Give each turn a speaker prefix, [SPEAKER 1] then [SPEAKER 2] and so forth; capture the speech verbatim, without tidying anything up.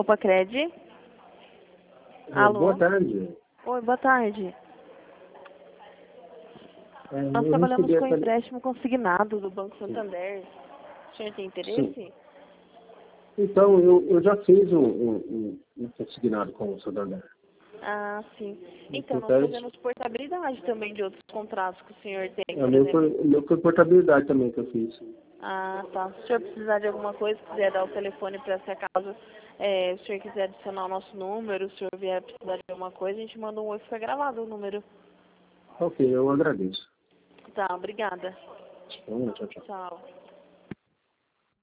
[SPEAKER 1] Cred.
[SPEAKER 2] É,
[SPEAKER 1] Alô?
[SPEAKER 2] boa tarde.
[SPEAKER 1] Oi, boa tarde.
[SPEAKER 2] É,
[SPEAKER 1] Nós
[SPEAKER 2] eu
[SPEAKER 1] trabalhamos
[SPEAKER 2] recebi
[SPEAKER 1] com
[SPEAKER 2] essa...
[SPEAKER 1] empréstimo consignado do Banco Santander. O senhor tem interesse?
[SPEAKER 2] Sim. Então, eu, eu já fiz um, um, um, um consignado com o Santander.
[SPEAKER 1] Ah, sim. Então, nós
[SPEAKER 2] Acontece.
[SPEAKER 1] fazemos portabilidade também de outros contratos que o senhor tem,
[SPEAKER 2] É, o
[SPEAKER 1] por
[SPEAKER 2] meu foi,
[SPEAKER 1] exemplo.
[SPEAKER 2] o meu foi portabilidade também que eu fiz.
[SPEAKER 1] Ah, tá. Se o senhor precisar de alguma coisa, quiser dar o telefone para essa casa, é, se o senhor quiser adicionar o nosso número, se o senhor vier precisar de alguma coisa, a gente manda um oi, fica gravado o número.
[SPEAKER 2] Ok, eu agradeço.
[SPEAKER 1] Tá, obrigada.
[SPEAKER 2] Então, tchau, tchau.
[SPEAKER 1] Tchau.